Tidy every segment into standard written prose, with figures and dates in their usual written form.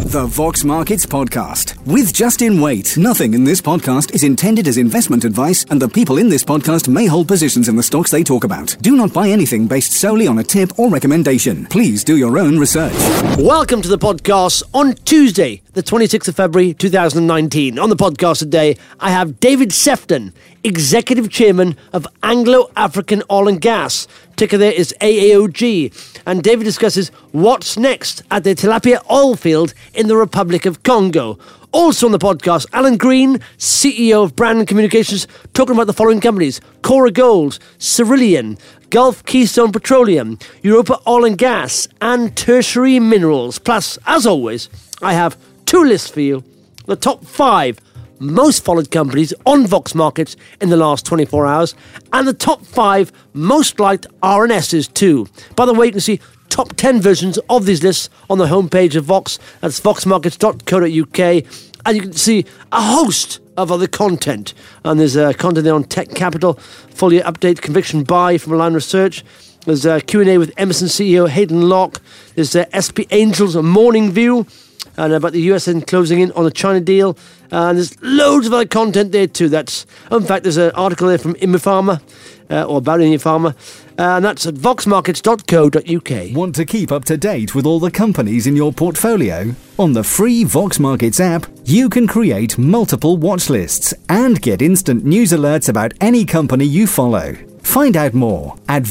The Vox Markets Podcast with Justin Waite. Nothing in this podcast is intended as investment advice, and the people in this podcast may hold positions in the stocks they talk about. Do not buy anything based solely on a tip or recommendation. Please do your own research. Welcome to the podcast on Tuesday, the 26th of February 2019. On the podcast today, I have David Sefton, Executive Chairman of Anglo African Oil and Gas. Ticker there is AAOG. And David discusses what's next at the Tilapia oil field in the Republic of Congo. Also on the podcast, Alan Green, CEO of Brand Communications, talking about the following companies: Cora Gold, Cerillion, Gulf Keystone Petroleum, Europa Oil and Gas, and Tertiary Minerals. Plus, as always, I have two lists for you. The top 5 most followed companies on Vox Markets in the last 24 hours, and the top 5 most liked RNSs too. By the way, you can see top 10 versions of these lists on the homepage of Vox. That's voxmarkets.co.uk. And you can see a host of other content. And there's content there on Tech Capital, full year update, conviction buy from Align Research. There's Q&A with Emerson CEO Hayden Locke. There's SP Angels, a morning view, and about the US closing in on the China deal. And there's loads of other content there too. In fact, there's an article there from Imipharma, or about Imipharma, and that's at voxmarkets.co.uk. Want to keep up to date with all the companies in your portfolio? On the free Vox Markets app, you can create multiple watch lists and get instant news alerts about any company you follow. Find out more at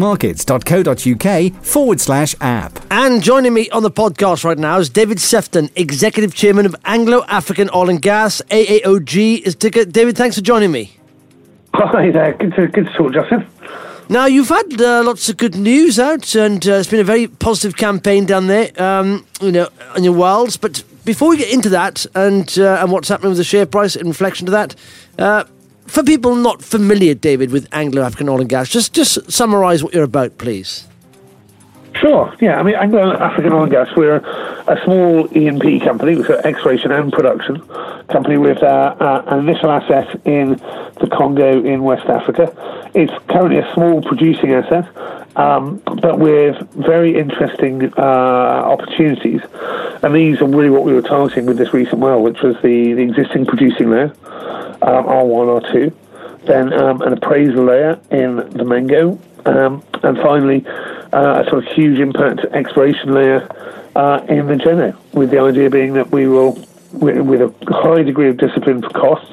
voxmarkets.co.uk/app. And joining me on the podcast right now is David Sefton, Executive Chairman of Anglo African Oil and Gas. AAOG is ticker. David, thanks for joining me. Hi there. Good to talk, Justin. Now, you've had lots of good news out, and it's been a very positive campaign down there, on your worlds. But before we get into that and what's happening with the share price in reflection to that, for people not familiar, David, with Anglo African Oil and Gas, just summarise what you're about, please. Sure, yeah. I mean, Anglo African Oil and Gas, we're a small E&P company with exploration and production company with an initial asset in the Congo in West Africa. It's currently a small producing asset, but with very interesting opportunities. And these are really what we were targeting with this recent well, which was the existing producing layer, R1, R2, then an appraisal layer in the Mengo, and finally a sort of huge impact exploration layer in the Geno, with the idea being that we will, with a high degree of discipline for costs,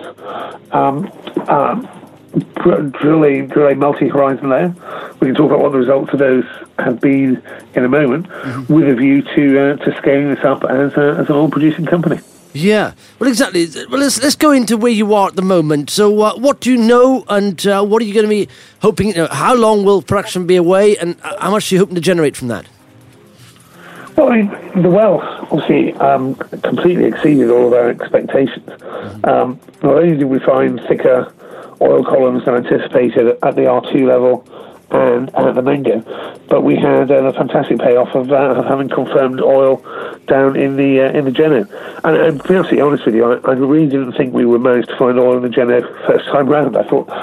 drill a multi-horizon layer. We can talk about what the results of those have been in a moment, with a view to scaling this up as an oil-producing company. Yeah, well, exactly. Well, let's go into where you are at the moment. So, what do you know, and what are you going to be hoping? How long will production be away, and how much are you hoping to generate from that? Well, I mean, the well obviously completely exceeded all of our expectations. Not only did we find thicker oil columns than anticipated at the R2 level and at the Mengo, but we had a fantastic payoff of having confirmed oil down in the Geno. And to be absolutely honest with you, I really didn't think we would manage to find oil in the Geno first time round. I thought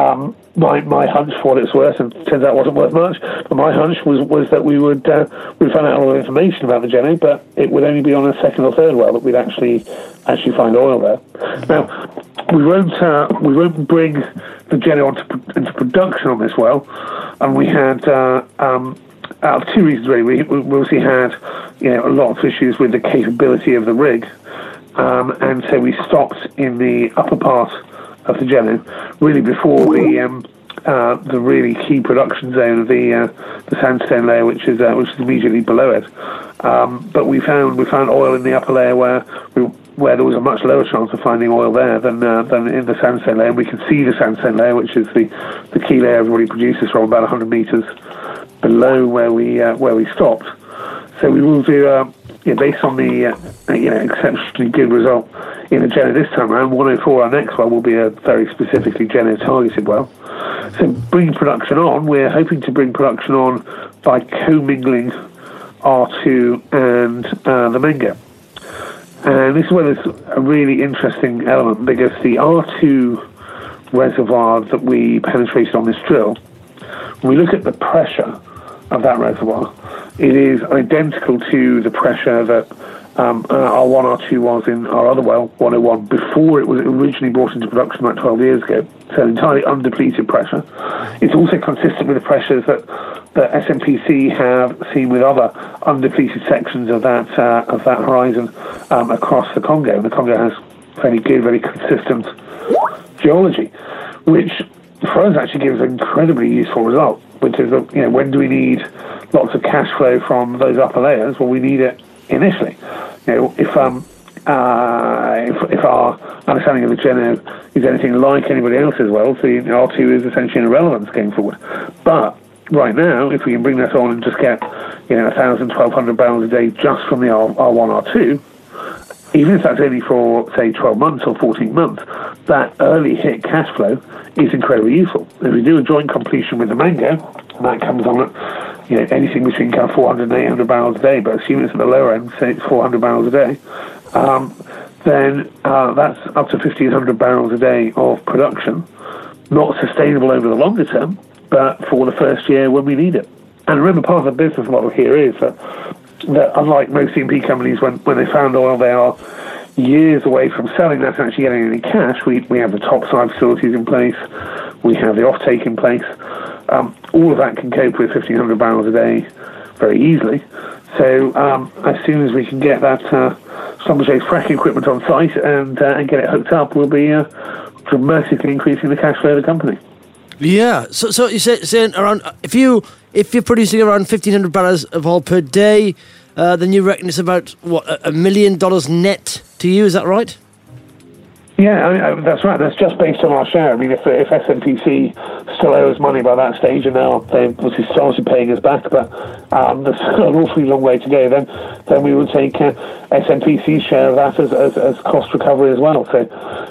my hunch, for what it's worth, and turns out it wasn't worth much, but my hunch was that we would find out a lot of information about the Geno, but it would only be on a second or third well that we'd actually find oil there. Now, we won't bring the Geno into production on this well, and we had out of two reasons really. We obviously had a lot of issues with the capability of the rig, and so we stopped in the upper part of the Geno, really before the really key production zone of the sandstone layer, which is immediately below it. But we found oil in the upper layer where there was a much lower chance of finding oil there than in the sandstone layer. And we can see the sandstone layer, which is the key layer everybody produces from, about 100 meters below where we stopped. So we will do, based on the exceptionally good result in the Geno this time around, 104, our next well will be a very specifically Geno targeted well. So bringing production on, we're hoping to bring production on by commingling R2 and the Mengo. And this is where there's a really interesting element, because the R2 reservoir that we penetrated on this drill, when we look at the pressure of that reservoir, it is identical to the pressure that R1, R2 was in our other well, 101, before it was originally brought into production about 12 years ago. So entirely undepleted pressure. It's also consistent with the pressures that SNPC have seen with other undepleted sections of that horizon across the Congo. And the Congo has fairly good, very consistent geology, which for us actually gives an incredibly useful result, which is that, when do we need lots of cash flow from those upper layers? Well, we need it initially. If our understanding of the Geno is anything like anybody else's well, so R2 is essentially an irrelevance going forward. But right now, if we can bring that on and just get 1,000, 1,200 barrels a day just from the R1, R2, even if that's only for, say, 12 months or 14 months, that early hit cash flow is incredibly useful. If we do a joint completion with the Mango, and that comes on at anything between kind of 400 and 800 barrels a day, but assuming it's at the lower end, say it's 400 barrels a day, then that's up to 1,500 barrels a day of production, not sustainable over the longer term, but for the first year when we need it. And remember, part of the business model here is that unlike most E&P companies, when they found oil, they are years away from selling that and actually getting any cash. We have the topside facilities in place. We have the offtake in place. All of that can cope with 1,500 barrels a day very easily. So as soon as we can get that Schlumberger's fracking equipment on site and get it hooked up, we'll be dramatically increasing the cash flow of the company. Yeah. So you're saying around if you're producing around 1,500 barrels of oil per day, then you reckon it's about what $1 million net to you? Is that right? Yeah, that's right. That's just based on our share. I mean, if SNPC still owes money by that stage, and now they've obviously started paying us back, but there's still an awfully long way to go, then we would take SNPC's share of that as cost recovery as well. So,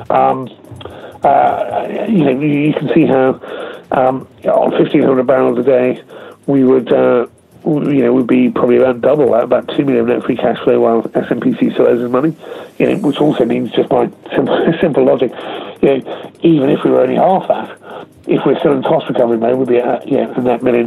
you can see how on 1,500 barrels a day, we would would be probably around double that, about 2 million net free cash flow, while SNPC still owes us money. Which also means, just by simple logic, even if we were only half that, if we're still in cost recovery mode, we'd be at a net $1 million.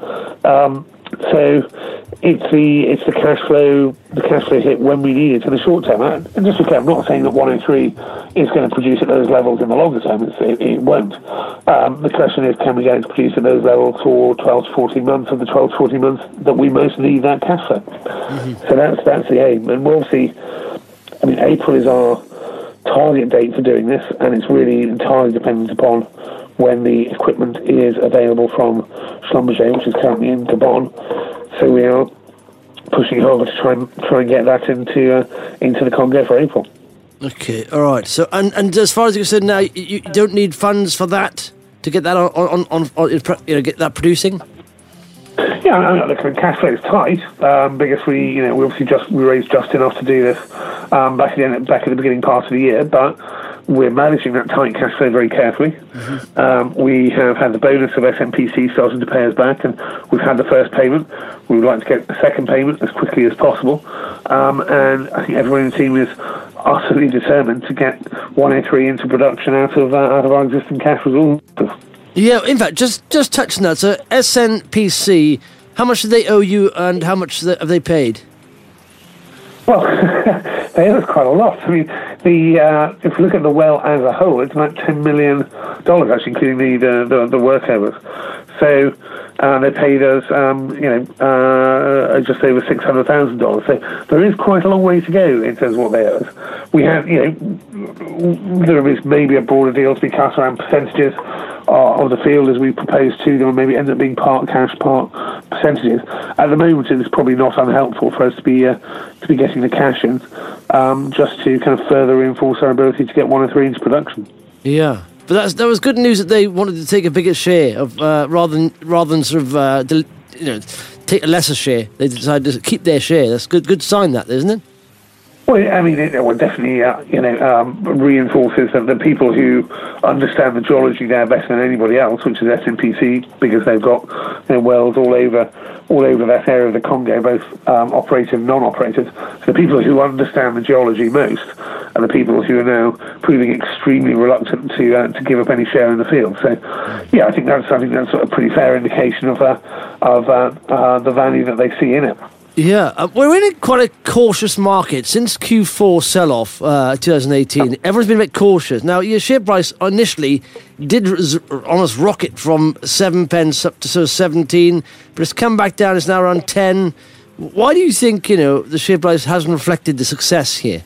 So it's the cash flow hit when we need it in the short term. And just to be clear, I'm not saying that 103 is going to produce at those levels in the longer term. It won't. The question is, can we get it to produce at those levels for 12 to 14 months, of the 12 to 14 months that we most need that cash flow? Mm-hmm. So that's the aim. And we'll see. I mean, April is our target date for doing this, and it's really entirely dependent upon when the equipment is available from Schlumberger, which is currently in Gabon. So we are pushing hard to try and get that into the Congo for April. Okay, all right. So and as far as you're concerned now, you don't need funds for that to get that on get that producing. Yeah, I mean, the cash flow is tight because we obviously raised just enough to do this back at the beginning part of the year, but we're managing that tight cash flow very carefully. Mm-hmm. We have had the bonus of SNPC starting to pay us back, and we've had the first payment. We would like to get the second payment as quickly as possible, and I think everyone in the team is utterly determined to get 103 into production out of our existing cash resources. Yeah, in fact, just touch on that. So SNPC, how much do they owe you, and how much have they paid? Well, they owe us quite a lot. I mean, if you look at the well as a whole, it's about $10 million, actually, including the workovers. So they paid us, just over $600,000. So there is quite a long way to go in terms of what they owe us. We have, there is maybe a broader deal to be cut around percentages of the field as we propose to them, and maybe end up being part cash, part percentages. At the moment, it is probably not unhelpful for us to be getting the cash in, just to kind of further reinforce our ability to get 103 into production. Yeah. But that was good news that they wanted to take a bigger share of rather than sort of take a lesser share. They decided to keep their share. That's good sign, that, isn't it? Well, I mean, it definitely reinforces that the people who understand the geology there better than anybody else, which is SNPC, because they've got wells all over that area of the Congo, both operated and non-operated. So the people who understand the geology most are the people who are now proving extremely reluctant to give up any share in the field. So, yeah, I think that's a pretty fair indication of the value that they see in it. Yeah, we're in quite a cautious market. Since Q4 sell-off 2018, everyone's been a bit cautious. Now, your share price initially did almost rocket from 7 pence up to sort of 17, but it's come back down. It's now around 10. Why do you think, the share price hasn't reflected the success here?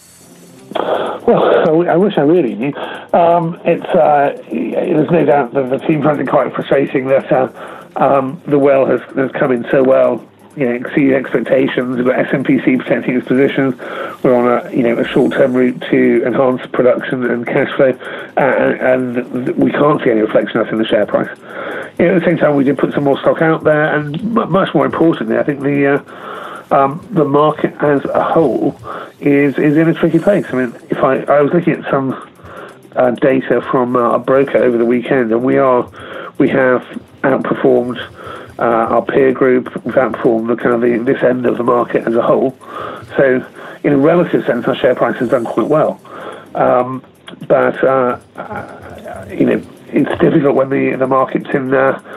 Well, I wish I really knew. There's no doubt that the team finds it quite frustrating that the well has come in so well, exceeded expectations. We've got SMPC protecting its positions. We're on a short-term route to enhance production and cash flow, and we can't see any reflection of that in the share price. At the same time, we did put some more stock out there, and much more importantly, I think the market as a whole is in a tricky place. I mean, if I was looking at some data from a broker over the weekend, and we have outperformed our peer group, we've outperformed the kind of this end of the market as a whole. So, in a relative sense, our share price has done quite well. But it's difficult when the market's in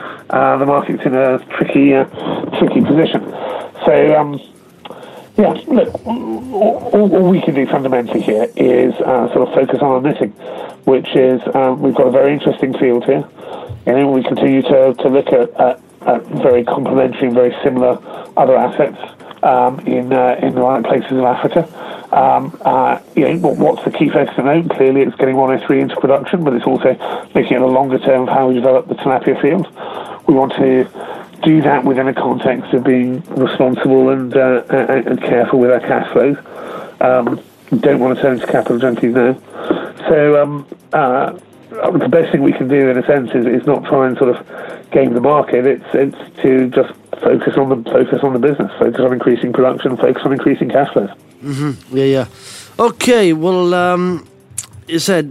a tricky position. So, look, all we can do fundamentally here is sort of focus on our knitting, which is we've got a very interesting field here, and we continue to look at very complementary and very similar other assets in the right places of Africa. What's the key focus to note? Clearly, it's getting 103 into production, but it's also looking at the longer term of how we develop the tilapia field. We want to do that within a context of being responsible and careful with our cash flows. We don't want to turn into capital junkies now. So the best thing we can do, in a sense, is not try and sort of game the market. It's to just focus on the business, focus on increasing production, focus on increasing cash flows. Mm-hmm. Yeah. Okay. Well, you said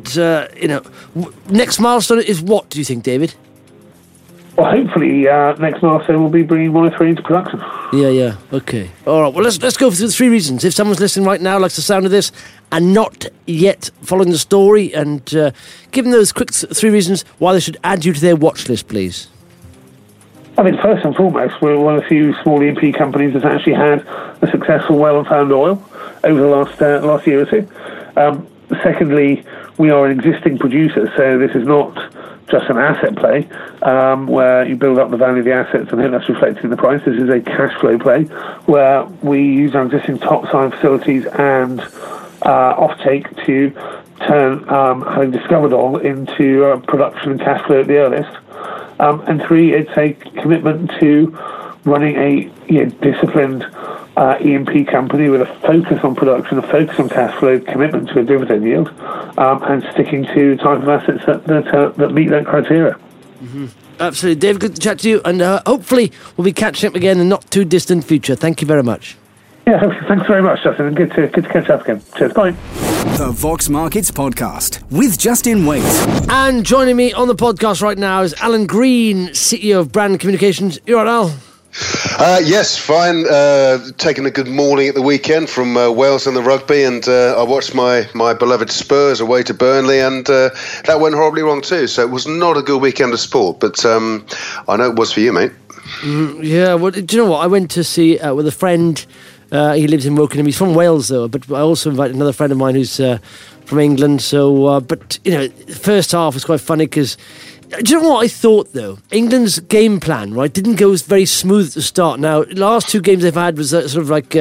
next milestone is what? Do you think, David? Well, hopefully, next milestone will be bringing 103 into production. Yeah. Okay. All right. Well, let's go through the 3 reasons. If someone's listening right now, likes the sound of this, and not yet following the story, and give them those quick 3 reasons why they should add you to their watch list, please. I think first and foremost, we're one of the few small E&P companies that's actually had a successful well and found oil over the last year or two. Secondly, we are an existing producer, so this is not just an asset play where you build up the value of the assets and then that's reflected in the price. This is a cash flow play where we use our existing topside facilities and offtake to turn having discovered oil into production and cash flow at the earliest. And 3, it's a commitment to running a disciplined E&P company with a focus on production, a focus on cash flow, commitment to a dividend yield, and sticking to the type of assets that meet that criteria. Mm-hmm. Absolutely. Dave, good to chat to you, and hopefully we'll be catching up again in the not too distant future. Thank you very much. Yeah, thanks very much, Justin, and good to catch up again. Cheers, bye. The Vox Markets Podcast with Justin Waite. And joining me on the podcast right now is Alan Green, CEO of Brand Communications. You all right, Al? Yes, fine. Taking a good morning at the weekend from Wales and the rugby, and I watched my beloved Spurs away to Burnley, and that went horribly wrong too. So it was not a good weekend of sport, but I know it was for you, mate. Yeah, well, do you know what? I went to see with a friend. He lives in Wokingham. He's from Wales, though, but I also invited another friend of mine who's from England. So, but, the first half was quite funny because, do you know what I thought, though? England's game plan, right, didn't go very smooth at the start. Now, the last 2 games they've had was sort of like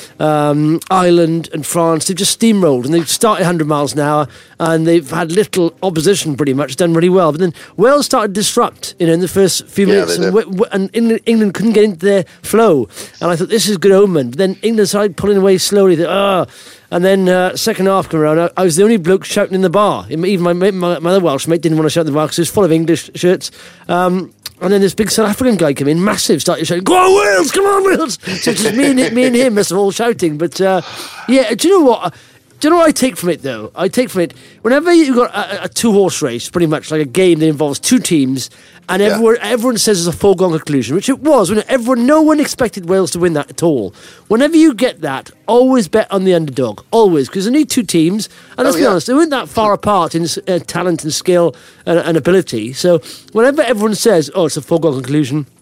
Ireland and France. They've just steamrolled, and they've started 100 miles an hour, and they've had little opposition pretty much, done really well. But then Wales started to disrupt, in the first few minutes, and England couldn't get into their flow. And I thought, this is a good omen. But then England started pulling away slowly. And then second half came around, I was the only bloke shouting in the bar. Even my other Welsh mate didn't want to shout in the bar because it was full of English shirts. And then this big South African guy came in, massive, started shouting, "Go on, Wales! Come on, Wales!" So it's just me and him, that's all shouting. But do you know what? Do you know what I take from it, though? I take from it, whenever you've got a 2-horse race, pretty much like a game that involves 2 teams, and everyone says it's a foregone conclusion, which it was. No one expected Wales to win that at all. Whenever you get that, always bet on the underdog. Always. Because they need 2 teams, and let's be honest, they weren't that far apart in talent and skill and ability. So whenever everyone says, it's a foregone conclusion,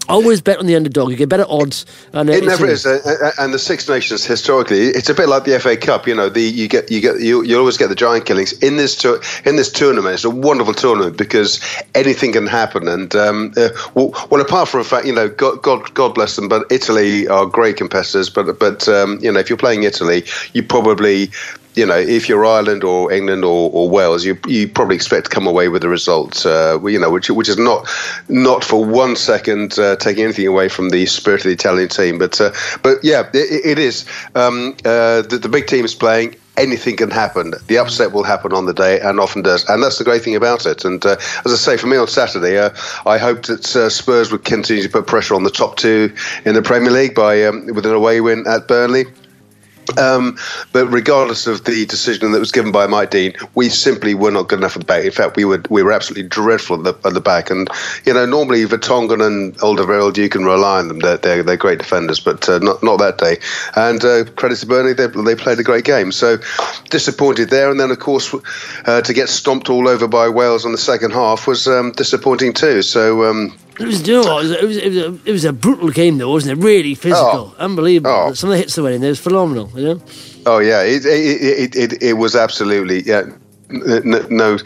Always bet on the underdog. You get better odds. And it never is. And the Six Nations historically, it's a bit like the FA Cup. You you always get the giant killings in this tournament. It's a wonderful tournament because anything can happen. And well, apart from the fact, God bless them, but Italy are great competitors. But if you're playing Italy, you probably. If you're Ireland or England or Wales, you probably expect to come away with a result, which is not for 1 second taking anything away from the spirit of the Italian team. But yeah, it is. The big team is playing. Anything can happen. The upset will happen on the day, and often does. And that's the great thing about it. And as I say, for me on Saturday, I hope that Spurs would continue to put pressure on the top two in the Premier League with an away win at Burnley. But regardless of the decision that was given by Mike Dean, we simply were not good enough at the back. In fact, we were absolutely dreadful at the back. And normally Vertonghen and Alderweireld, you can rely on them. They're great defenders, but not that day. And credit to Burnley, they played a great game. So disappointed there. And then of course to get stomped all over by Wales on the second half was disappointing too. So. It was a brutal game, though, wasn't it? Really physical, unbelievable. Some of the hits they went in there was phenomenal. Oh yeah, it was absolutely no,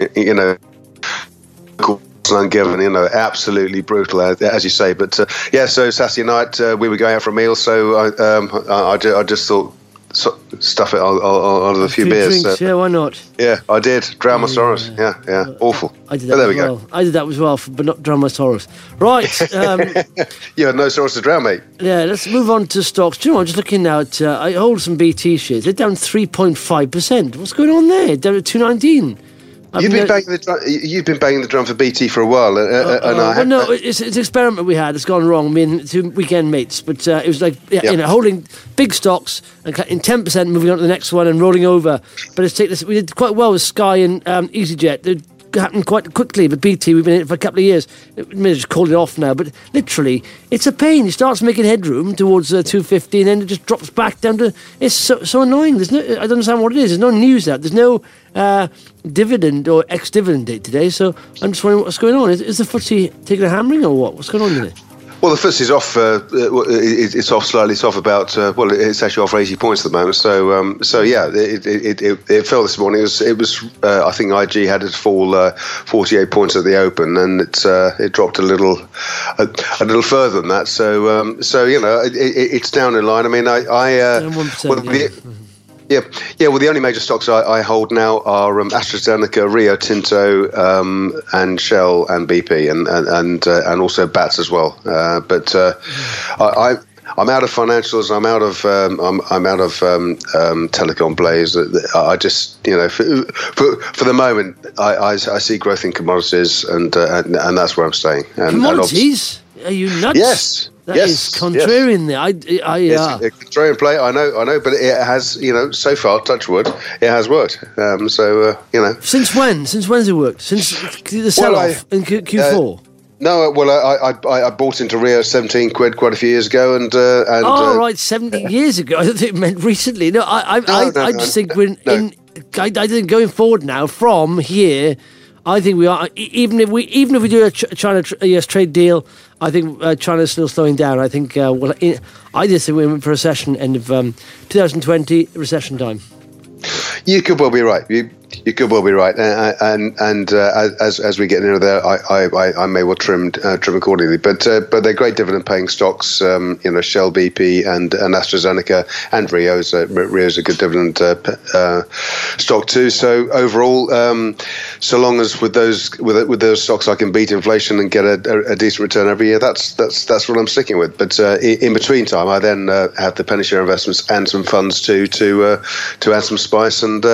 ungiven, absolutely brutal, as you say. But so Saturday night we were going out for a meal, so I just thought. Stuff it on a few beers. Drinks, yeah, why not? Yeah, I did. Drown my sorrows. Yeah, awful. I did that as well. I did that as well, but not drown my sorrows. Right. You had no sorrows to drown, mate. Yeah, let's move on to stocks. Do you know, I'm just looking now at, I hold some BT shares. They're down 3.5%. What's going on there? Down at 219. You've been banging the drum for BT for a while, it's an experiment we had. It's gone wrong. Me and two weekend mates, but it was like holding big stocks and in 10%, moving on to the next one and rolling over. But we did quite well with Sky and EasyJet. It happened quite quickly, but BT, we've been in it for a couple of years. We may have just called it off now, but literally, it's a pain. It starts making headroom towards 250, and then it just drops back down to. It's so annoying. I don't understand what it is. There's no news out. There's no dividend or ex-dividend date today, so I'm just wondering what's going on. Is the FTSE taking a hammering or what? What's going on today? Well, the FTSE's off. It's off slightly. It's off about. It's actually off 80 points at the moment. So yeah, it fell this morning. It was. I think IG had it fall 48 points at the open, and it dropped a little further than that. So it's down in line. I mean, 1%. Yeah. Well, the only major stocks I hold now are AstraZeneca, Rio Tinto, and Shell and BP, and also BATS as well. But I'm out of financials. I'm out of telecom plays. I just for the moment I see growth in commodities, and that's where I'm staying. Commodities? Are you nuts? Yes. That is contrarian there. It's a contrarian play, I know, but it has, so far, touch wood, it has worked. Since when? Since when's it worked? Since the sell-off in Q4? No, I bought into Rio 17 quid quite a few years ago, and right, 17 years ago. I don't think it meant recently. No, I just think we're I think going forward now from here. I think we are, even if we do a China-US trade deal, I think China's still slowing down. I think I just think we're in for a recession end of 2020 recession time. You could well be right. You could well be right, and as we get near there, I may well trim accordingly. But they're great dividend-paying stocks. Shell, BP, and AstraZeneca, and Rio's a good dividend stock too. So overall, so long as with those stocks I can beat inflation and get a decent return every year, that's what I'm sticking with. But in between time, I then have the penny share investments and some funds to add some spice and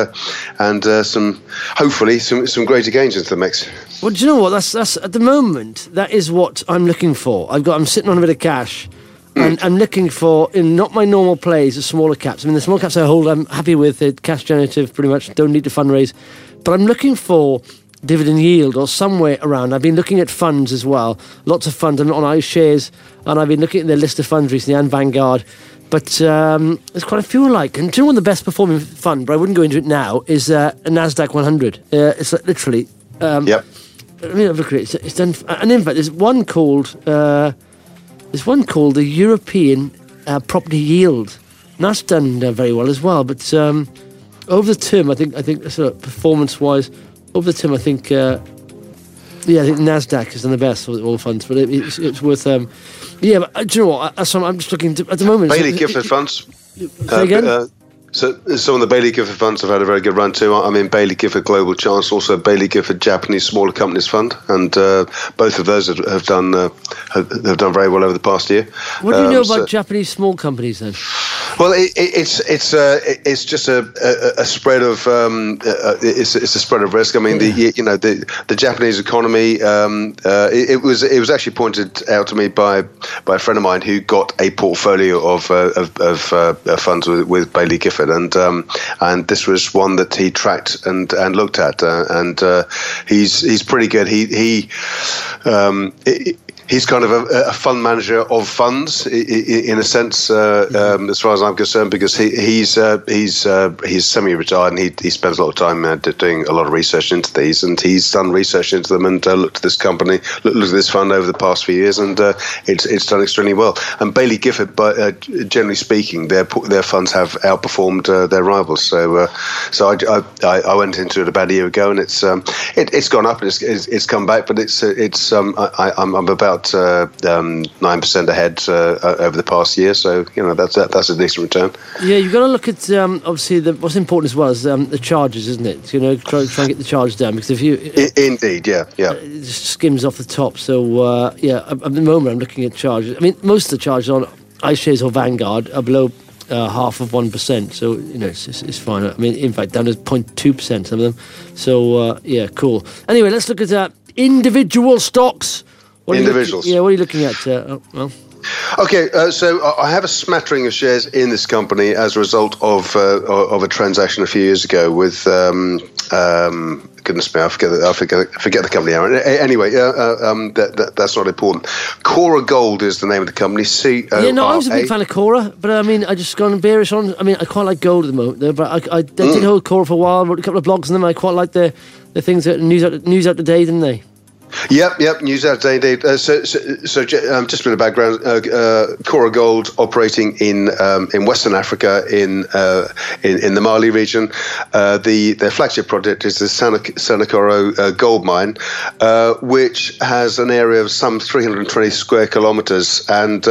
hopefully some greater gains into the mix. Well, do you know what? That's at the moment, that is what I'm looking for. I'm sitting on a bit of cash, and I'm looking for, in not my normal plays, the smaller caps. I mean, the small caps I hold, I'm happy with it, cash generative, pretty much, don't need to fundraise. But I'm looking for dividend yield or somewhere around. I've been looking at funds as well, lots of funds. I'm on iShares, and I've been looking at their list of funds recently, and Vanguard. But there's quite a few alike. And do you know what the best performing fund, but I wouldn't go into it now, is a NASDAQ 100. It's like literally... Yep. Let me have a look at it. It's done... And in fact, there's one called... there's one called the European Property Yield. And that's done very well as well. But over the term, I think sort of performance-wise, over the term, I think Nasdaq has done the best of all funds. But it's worth. But do you know what? I'm just looking at the moment. Baillie Gifford funds. Say again. So some of the Baillie Gifford funds have had a very good run too. I'm in Baillie Gifford Global Chance, also Baillie Gifford Japanese Smaller Companies Fund, and both of those have done very well over the past year. What do you know about Japanese small companies then? Well, it's just a spread of it's a spread of risk. I mean, the Japanese economy. It was actually pointed out to me by a friend of mine who got a portfolio of funds with Baillie Gifford. And this was one that he tracked and looked at, and he's pretty good. He's kind of a fund manager of funds in a sense, as far as I'm concerned, because he's semi-retired and he spends a lot of time doing a lot of research into these, and he's done research into them and looked at this company, looked at this fund over the past few years, and it's done extremely well. And Baillie Gifford, generally speaking, their funds have outperformed their rivals. So I went into it about a year ago, and it's gone up and it's come back, but I'm about 9% ahead over the past year, so that's a decent return. Yeah, you've got to look at obviously what's important as well is the charges, isn't it? Try and get the charge down, because if you indeed, yeah, it just skims off the top. So at the moment I'm looking at charges. I mean, most of the charges on iShares or Vanguard are below 0.5%, so it's fine. I mean, in fact, down to 0.2%, some of them. So cool. Anyway, let's look at individual stocks. Individuals. What are you looking at? Okay, so I have a smattering of shares in this company as a result of a transaction a few years ago with goodness me, I forget the company now. Anyway, that's not important. Cora Gold is the name of the company. I was a big fan of Cora, but I mean, I just gone bearish on. I mean, I quite like gold at the moment, though, but I did hold Cora for a while. Wrote a couple of blogs on them. I quite like the things that news out today, didn't they? Yep. News out today, Dave. So just a bit of background. Cora Gold operating in Western Africa, in the Mali region. Their flagship project is the Sanakoro gold mine, which has an area of some 320 square kilometers, and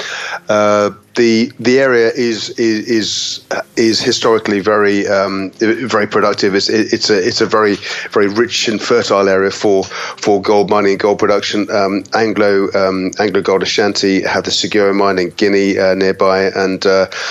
the area is historically very productive. It's a very rich and fertile area for gold mining and gold production. Anglo Gold Ashanti have the Segura mine in Guinea nearby, and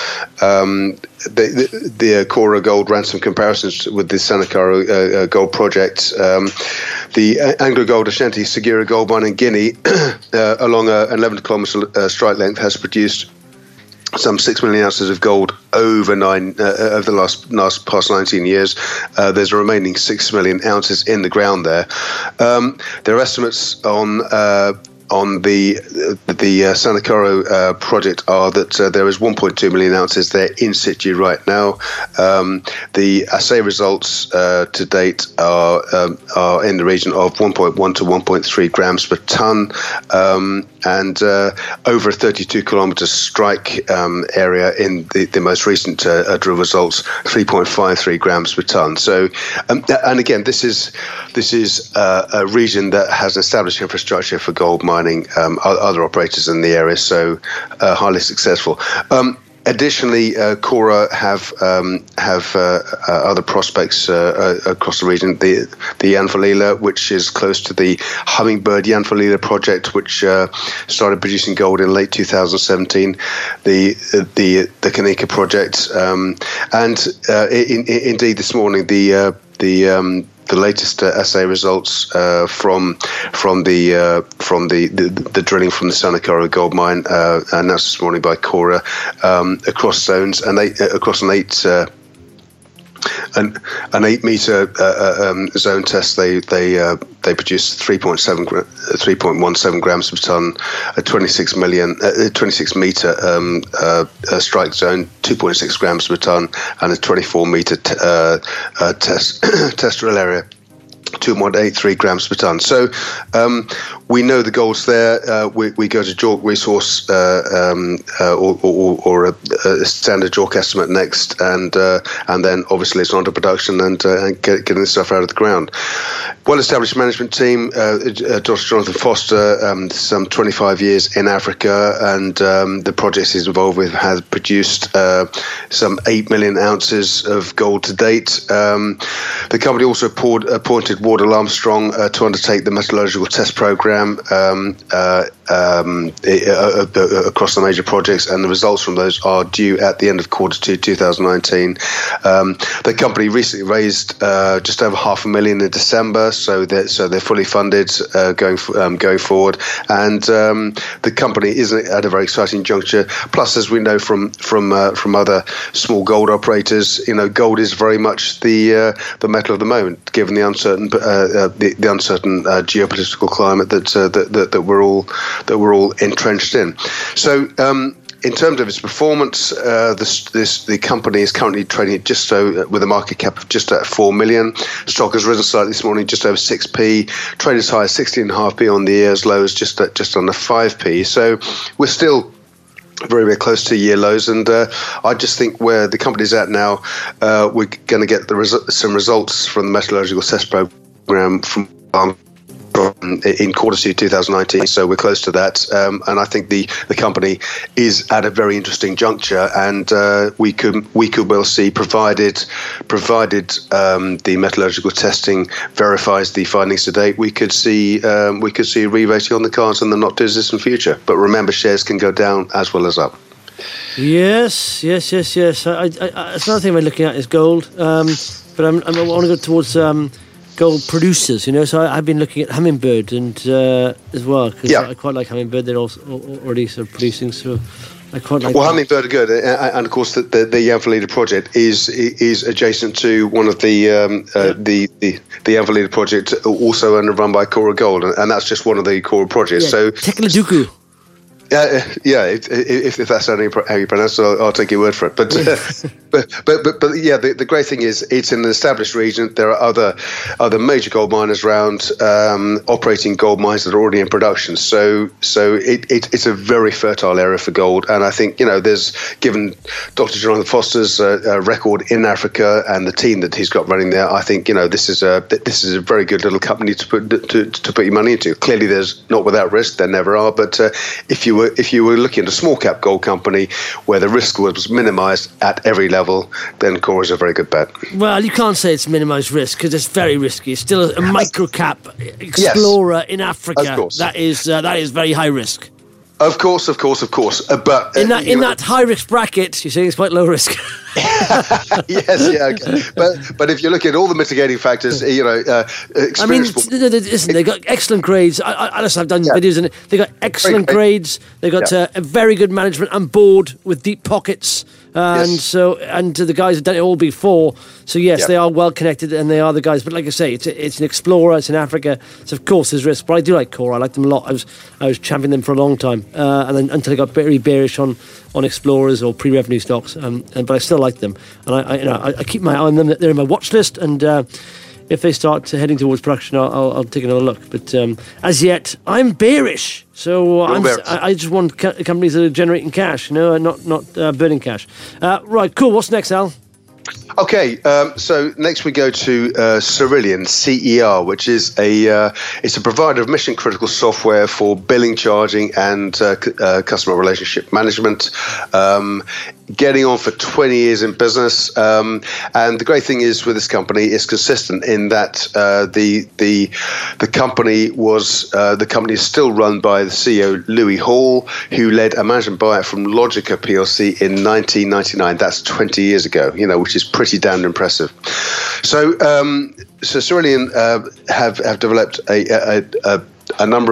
the Cora Gold ran some comparisons with the Sanakoro gold project. The Anglo Gold Ashanti Segura gold mine in Guinea, along an 11-kilometer strike length, has produced some 6 million ounces of gold over the past 19 years. There's a remaining 6 million ounces in the ground there. There are estimates on the Sanakoro project are that there is 1.2 million ounces there in situ right now. The assay results to date are in the region of 1.1 to 1.3 grams per ton, and over a 32-kilometer strike area in the most recent drill results, 3.53 grams per ton. So, and again, this is a region that has established infrastructure for gold mining. Other operators in the area, so highly successful. Additionally, Cora have other prospects across the region. The Yanfolila, which is close to the Hummingbird Yanfolila project, which started producing gold in late 2017. The Kanika project, and indeed this morning the latest assay results from the drilling from the Sanakoro gold mine announced this morning by Cora across zones, and across an 8-meter zone test, they produced 3.17 grams per ton, a 26 meter strike zone, 2.6 grams per ton, and a 24 meter test drill area, 2.83 grams per ton. So we know the gold's there. We go to JORC resource or a standard JORC estimate next, and then obviously it's on to production and getting this stuff out of the ground. Well-established management team. Dr. Jonathan Foster, some 25 years in Africa, and the projects he's involved with has produced some 8 million ounces of gold to date. The company also appointed Wardell Armstrong to undertake the metallurgical test program across the major projects, and the results from those are due at the end of Q2 2019. The company recently raised just over $500,000 in December, so they're fully funded going forward, and the company is at a very exciting juncture. Plus, as we know from other small gold operators, gold is very much the metal of the moment, given the uncertain geopolitical climate that we're all entrenched in. So. In terms of its performance, the company is currently trading just with a market cap of just at 4 million. Stock has risen slightly this morning, just over 6p. Trade as high as 16.5p on the year, as low as just under 5p. So we're still very, very close to year lows, and I just think where the company's at now, we're going to get some results from the metallurgical test program from in Q2 2019, so we're close to that, and I think the company is at a very interesting juncture, and we could well see, provided the metallurgical testing verifies the findings to date, we could see a re-rating on the cards in the not too distant future. But remember, shares can go down as well as up. Yes. It's another thing we're looking at is gold, but I want to go towards gold producers, so I've been looking at Hummingbird and as well, because I quite like Hummingbird. They're also already sort of producing, so I quite like. Well, Hummingbird are good, and of course the Yanfolila project is adjacent to one of the Yanfolila project, also owned and run by Kora Gold, and that's just one of the Kora projects. Yeah, so Tekleduku. If that's how you pronounce it, I'll take your word for it. But the great thing is it's in an established region. There are other major gold miners around, operating gold mines that are already in production. So it's a very fertile area for gold. And I think there's, given Dr. Jonathan Foster's record in Africa and the team that he's got running there, I think this is a very good little company to put your money into. Clearly, there's not without risk. There never are. But if you were looking at a small cap gold company where the risk was minimised at every level, then Kora is a very good bet. Well, you can't say it's minimised risk because it's very risky. It's still a micro cap explorer in Africa. Of course. That is very high risk. Of course. But in that high risk bracket, you're saying it's quite low risk. Yes, okay. But if you look at all the mitigating factors, listen, they got excellent grades. I've done videos, and they got excellent grades. They got a very good management and board with deep pockets. And the guys have done it all before. So yes, they are well connected, and they are the guys. But like I say, it's an explorer. It's in Africa. So of course there's risk. But I do like Kora. I like them a lot. I was championing them for a long time, and then until I got very bearish on explorers or pre-revenue stocks. But I still like them, and I keep my eye on them. They're in my watch list, and if they start heading towards production, I'll take another look. But as yet, I'm bearish. So I just want companies that are generating cash, not burning cash. Right, cool. What's next, Al? Okay, so next we go to Cerillion, CER, which is it's a provider of mission critical software for billing, charging, and customer relationship management. Getting on for 20 years in business, and the great thing is with this company, it's consistent in that the company is still run by the CEO Louis Hall, who led a management buyout from Logica PLC in 1999. That's 20 years ago, which is pretty damn impressive. So Cerillion have developed a number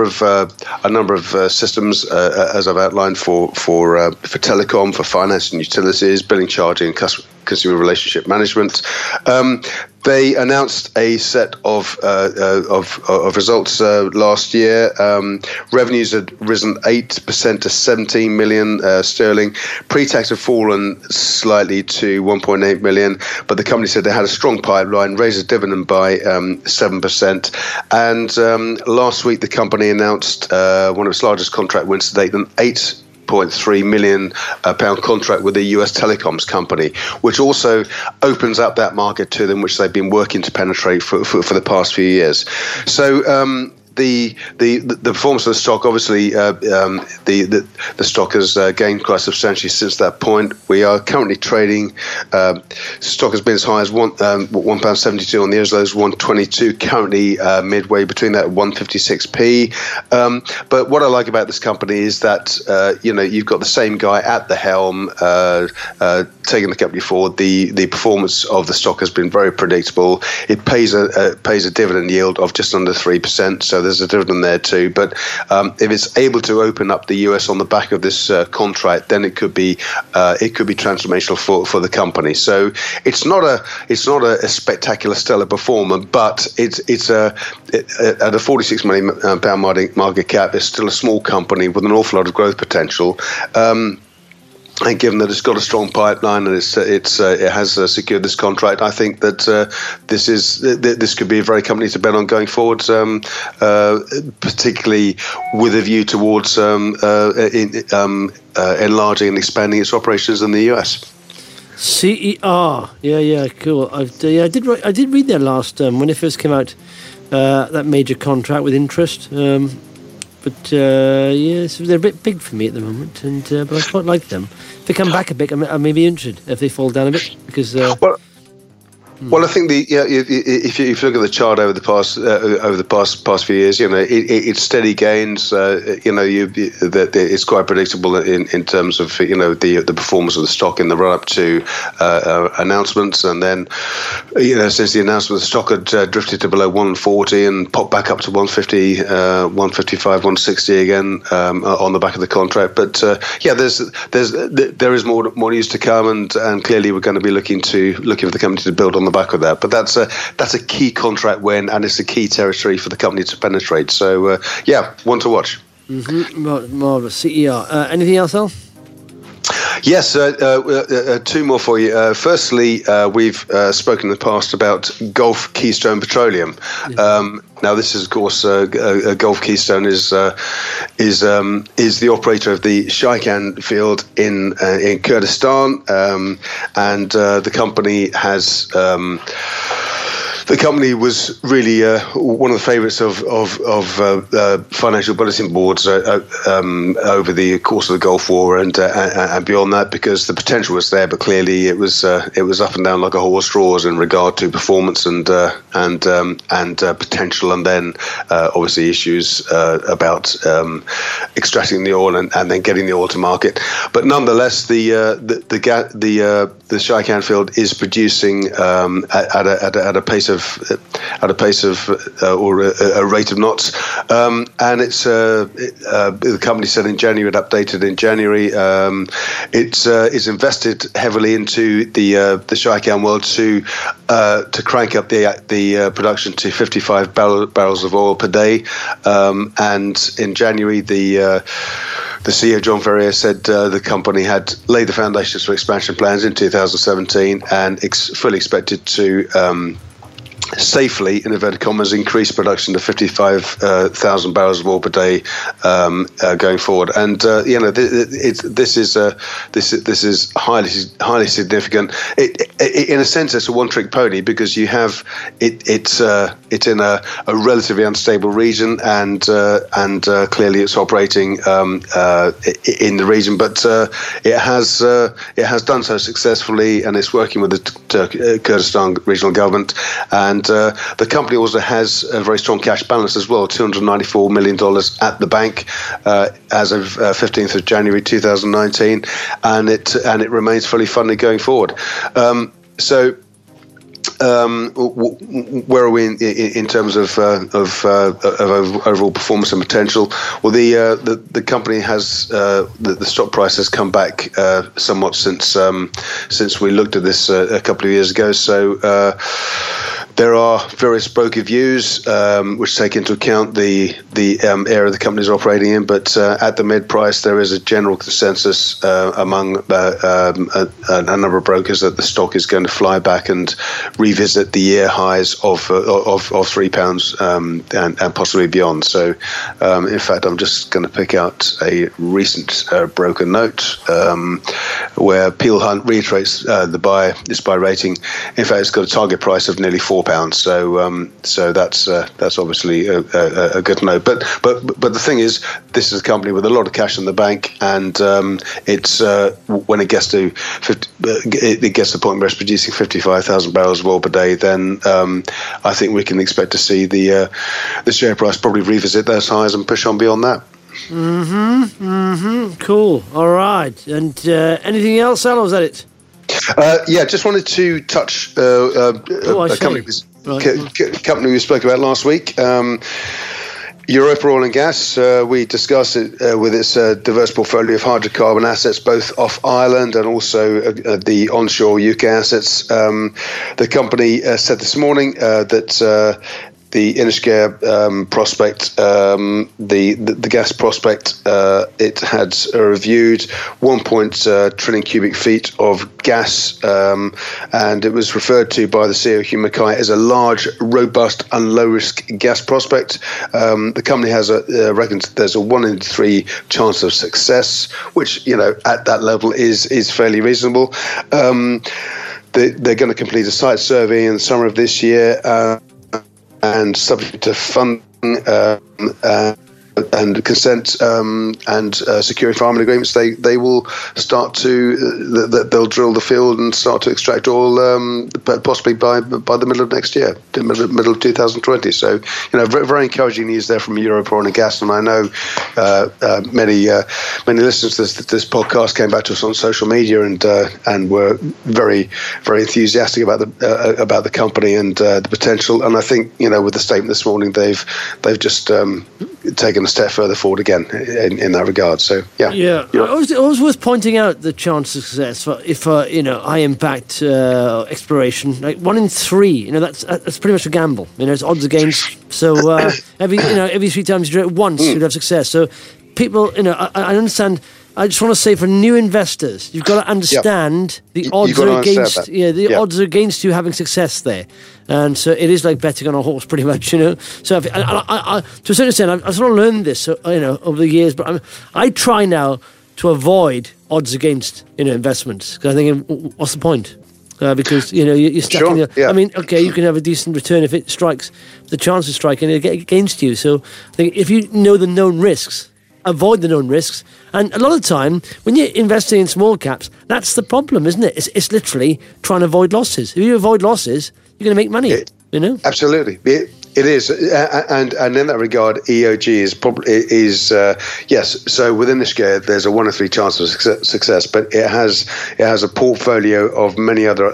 of systems, as I've outlined, for telecom, for finance and utilities, billing, charging, consumer relationship management. They announced a set of results last year. Revenues had risen 8% to 17 million sterling. Pre-tax had fallen slightly to 1.8 million, but the company said they had a strong pipeline, raised a dividend by 7%. And last week, the company announced one of its largest contract wins to date, an £8.3 million pound contract with a US telecoms company, which also opens up that market to them, which they've been working to penetrate for the past few years. So the performance of the stock, obviously, the stock has gained quite substantially since that point. We are currently trading. Stock has been as high as £1.72 on the as low as 122. Currently midway between that 156p. But what I like about this company is that you've got the same guy at the helm taking the company forward. The performance of the stock has been very predictable. It pays a dividend yield of just under 3%. So there's a dividend there too, but if it's able to open up the US on the back of this contract, then it could be transformational for the company. So it's not a spectacular stellar performer, but it's at a 46 million pound market cap. It's still a small company with an awful lot of growth potential. And given that it's got a strong pipeline and it has secured this contract, I think that this could be a very company to bet on going forward, particularly with a view towards enlarging and expanding its operations in the US. CER, yeah, cool. I did read that last when it first came out, that major contract with interest. But they're a bit big for me at the moment, but I quite like them. If they come back a bit, I may be interested if they fall down a bit, because. Well, I think if you look at the chart over the past few years, it's steady gains. It's quite predictable in terms of the performance of the stock in the run up to announcements, and then since the announcement, the stock had drifted to below 140 and popped back up to 150, 155, 160 again on the back of the contract. But there is more news to come, and clearly we're going to be looking for the company to build on the back of that. But that's a key contract win, and it's a key territory for the company to penetrate. So one to watch. Marvellous. CER. Anything else, Al? Yes, two more for you. Firstly, we've spoken in the past about Gulf Keystone Petroleum. Now, this is, of course, Gulf Keystone is the operator of the Shaikan field in Kurdistan, and the company has. The company was really one of the favourites of financial bulletin boards over the course of the Gulf War and beyond that, because the potential was there, but clearly it was up and down like a horse draws in regard to performance and potential, and then obviously issues about extracting the oil and then getting the oil to market. But nonetheless, the Shaikan field is producing at a pace of or a rate of knots, and it's the company said in January, it updated in January, it's invested heavily into the Shaikan well to crank up the production to 55 barrels of oil per day, and in January the CEO, John Ferrier, said the company had laid the foundations for expansion plans in 2017 and fully expected to safely, in inverted commas, increase production to 55,000 barrels of oil per day going forward. And this is highly significant. In a sense, it's a one-trick pony, because you have it's in a relatively unstable region, and clearly it's operating in the region, but it has done so successfully, and it's working with the Kurdistan regional government. And the company also has a very strong cash balance as well, $294 million at the bank as of 15th of January 2019, and it remains fully funded going forward. So where are we in terms of overall performance and potential? Well, the company has the stock price has come back somewhat since we looked at this a couple of years ago. So there are various broker views which take into account the area the company is operating in, but at the mid price there is a general consensus among a number of brokers that the stock is going to fly back and revisit the year highs of £3 and possibly beyond. So in fact, I'm just going to pick out a recent broker note where Peel Hunt reiterates this buy rating. In fact, it's got a target price of nearly £4. So that's obviously a good note. But the thing is, this is a company with a lot of cash in the bank, and it's when it gets to the point where it's producing 55,000 barrels of oil per day, then I think we can expect to see the share price probably revisit those highs and push on beyond that. Cool. All right. And anything else, Al, or was that it? Just wanted to touch a company we spoke about last week. Europa Oil and Gas, we discussed it with its diverse portfolio of hydrocarbon assets, both off Ireland and also the onshore UK assets. The company said this morning that the Inniskeer prospect, the gas prospect, it had reviewed 1 trillion cubic feet of gas, and it was referred to by the CEO Hugh Mackay as a large, robust and low-risk gas prospect. The company has reckons there's a 1 in 3 chance of success, which at that level is fairly reasonable. They're going to complete a site survey in the summer of this year. And subject to funding and consent and securing farming agreements, they will start to they'll drill the field and start to extract oil possibly by the middle of next year, the middle of 2020. So very, very encouraging news there from Europa Oil and Gas, and I know many listeners to this podcast came back to us on social media and were very, very enthusiastic about the company and the potential. And I think with the statement this morning, they've just taken a step further forward again in that regard. So always worth pointing out the chance of success if high impact exploration, like 1 in 3. That's pretty much a gamble. It's odds against. So every 3 times you do it once, you'd have success. So people, I understand. I just want to say, for new investors, you've got to understand the odds are against. Odds are against you having success there, and so it is like betting on a horse, pretty much. So to a certain extent, I've sort of learned this, over the years. But I try now to avoid odds against investments, because I think, what's the point? Because you're stuck in the. I mean, okay, you can have a decent return if it strikes. The chance of striking it against you. So I think if you know the known risks, avoid the known risks. And a lot of the time, when you're investing in small caps, that's the problem, isn't it? It's literally trying to avoid losses. If you avoid losses, you're going to make money. Absolutely. It is, and in that regard, EOG is yes. So within this year, there's a 1 in 3 chance of success, but it has a portfolio of many other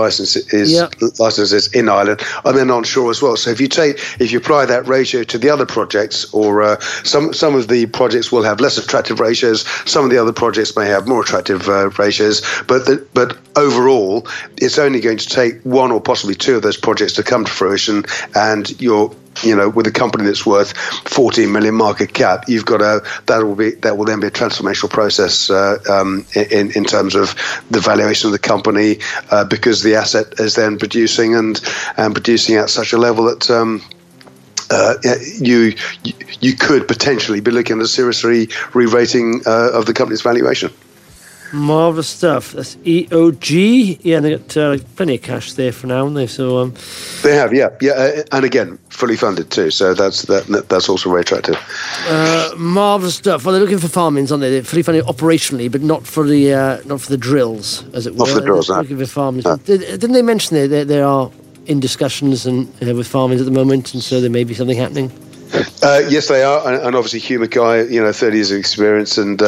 licenses in Ireland, and then onshore as well. So if you apply that ratio to the other projects, or some of the projects will have less attractive ratios, some of the other projects may have more attractive ratios, but overall, it's only going to take 1 or possibly 2 of those projects to come to fruition, and with a company that's worth 14 million market cap, you've got that will then be a transformational process in terms of the valuation of the company, because the asset is then producing and producing at such a level that you could potentially be looking at a serious re-rating of the company's valuation. Marvellous stuff. That's EOG. Yeah, and they got plenty of cash there for now, haven't they? So they have, and again, fully funded too. So that's also very attractive. Marvellous stuff. Well, they're looking for farm-ins, aren't they? They're fully funded operationally, but not for the drills, as it were. Not for the drills. They're looking for farm-ins. Didn't they mention they are in discussions and with farm-ins at the moment, and so there may be something happening? Yes, they are, and obviously Hugh Mackay, 30 years of experience, and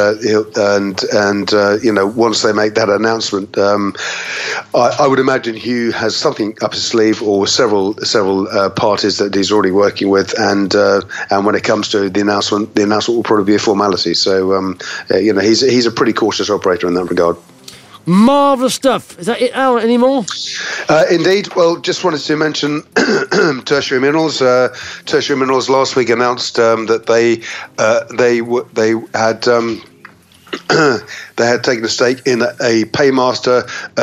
once they make that announcement, I would imagine Hugh has something up his sleeve, or several parties that he's already working with, and when it comes to the announcement will probably be a formality. So he's a pretty cautious operator in that regard. Marvellous stuff. Is that it, Al? Any more? Indeed. Well, just wanted to mention Tertiary Minerals. Tertiary Minerals last week announced that they had taken a stake in a Paymaster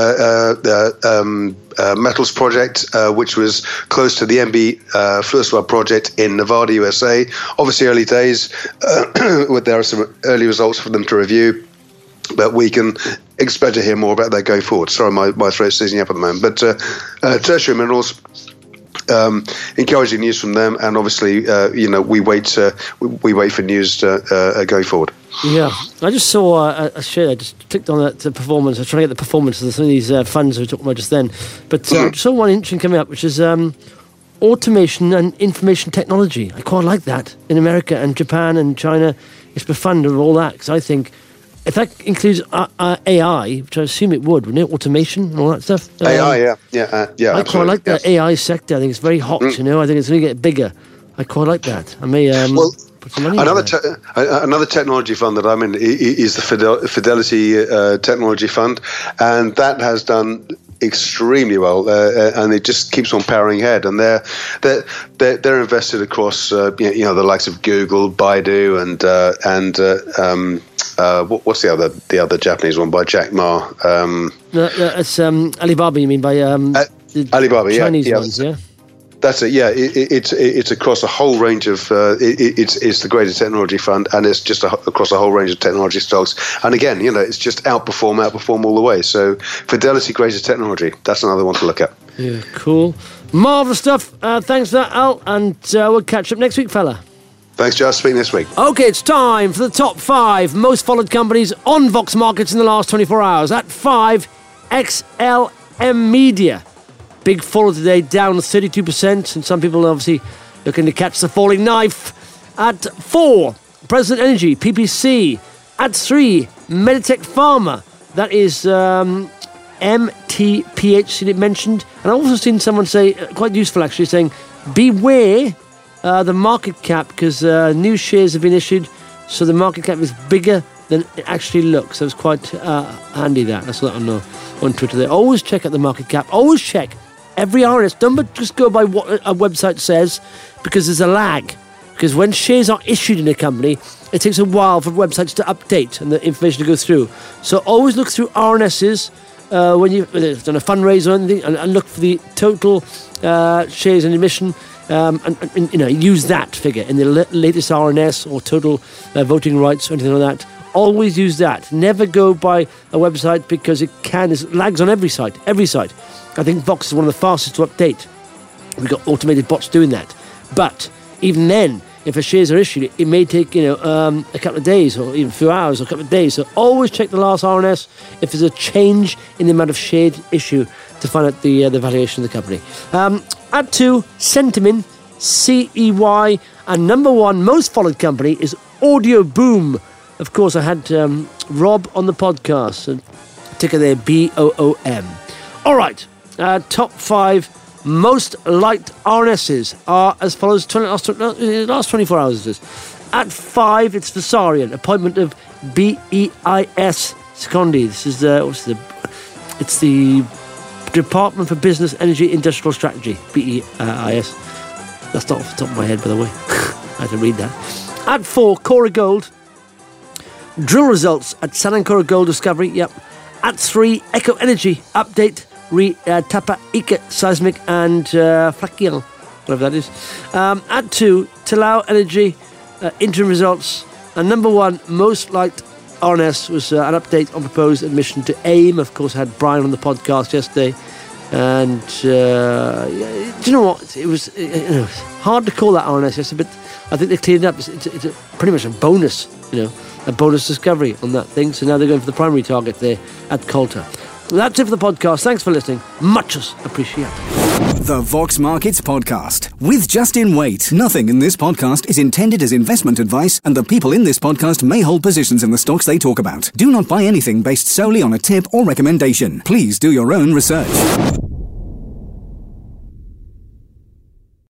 metals project, which was close to the MB Fluorspar project in Nevada, USA. Obviously, early days. There are some early results for them to review, but we can expect to hear more about that going forward. Sorry, my throat's seizing up at the moment. But Tertiary Minerals, encouraging news from them, and obviously, we wait for news going forward. Yeah, I just saw a share. I just clicked on the performance. I was trying to get the performance of some of these funds we were talking about just then. But I saw one interesting coming up, which is automation and information technology. I quite like that in America and Japan and China. It's the fund of all that, because I think if that includes AI, which I assume it would, wouldn't it? Automation and all that stuff. AI, yeah. I quite like the AI sector. I think it's very hot. I think it's going to get bigger. I quite like that. I may put some money. Another technology fund that I'm in is the Fidelity Technology Fund, and that has done extremely well, and it just keeps on powering ahead. And they're invested across the likes of Google, Baidu, and what's the other Japanese one by Jack Ma? It's Alibaba. You mean by Alibaba? Chinese ones, yeah. That's it. Yeah, it's across a whole range of. It's the Greater Technology Fund, and it's just across a whole range of technology stocks. And again, it's just outperform all the way. So Fidelity, Greater Technology. That's another one to look at. Yeah, cool, marvelous stuff. Thanks for that, Al, and we'll catch up next week, fella. Thanks, Josh. Speak this week. Okay, it's time for the top 5 most followed companies on Vox Markets in the last 24 hours. At 5, XLM Media. Big fall today, down 32%, and some people are obviously looking to catch the falling knife. At 4, President Energy, PPC. At 3, Meditech Pharma. That is MTPH, seen it mentioned. And I've also seen someone say, quite useful actually, saying, beware the market cap, because new shares have been issued, so the market cap is bigger than it actually looks. So it's quite handy that. That's what I know on Twitter there. Always check out the market cap. Always check every RNS. Don't just go by what a website says, because there's a lag. Because when shares are issued in a company, it takes a while for websites to update and the information to go through. So always look through RNSs when you've done a fundraiser or anything, and look for the total shares in emission. And use that figure in the latest RNS or total voting rights or anything like that. Always use that. Never go by a website, because it lags on every site. I think Vox is one of the fastest to update. We've got automated bots doing that. But even then, if a shares are issued, it may take a couple of days, or even a few hours, or a couple of days. So always check the last RNS if there's a change in the amount of shared issue, to find out the valuation of the company. At 2, Centamin, CEY, and number 1 most followed company is Audio Boom. Of course, I had Rob on the podcast, and ticker there, BOOM. All right, top 5 most liked RNSs are as follows. Last 24 hours it is. At 5, it's Vasarian, appointment of BEIS Secondi. This is it's the Department for Business, Energy, Industrial Strategy, BEIS. That's not off the top of my head, by the way. I had to read that. At 4, Cora Gold. Drill results at Sanancora Gold Discovery, yep. At 3, Echo Energy update, Tapa Ika Seismic and Flakiel, whatever that is. At 2, Talau Energy interim results. And number 1 most liked RNS was an update on proposed admission to AIM. Of course, I had Brian on the podcast yesterday. And do you know what? It was hard to call that RNS yesterday, but I think they cleared it up. It's pretty much a bonus, a bonus discovery on that thing. So now they're going for the primary target there at Coulter. That's it for the podcast. Thanks for listening. Much appreciated. The Vox Markets Podcast with Justin Waite. Nothing in this podcast is intended as investment advice, and the people in this podcast may hold positions in the stocks they talk about. Do not buy anything based solely on a tip or recommendation. Please do your own research.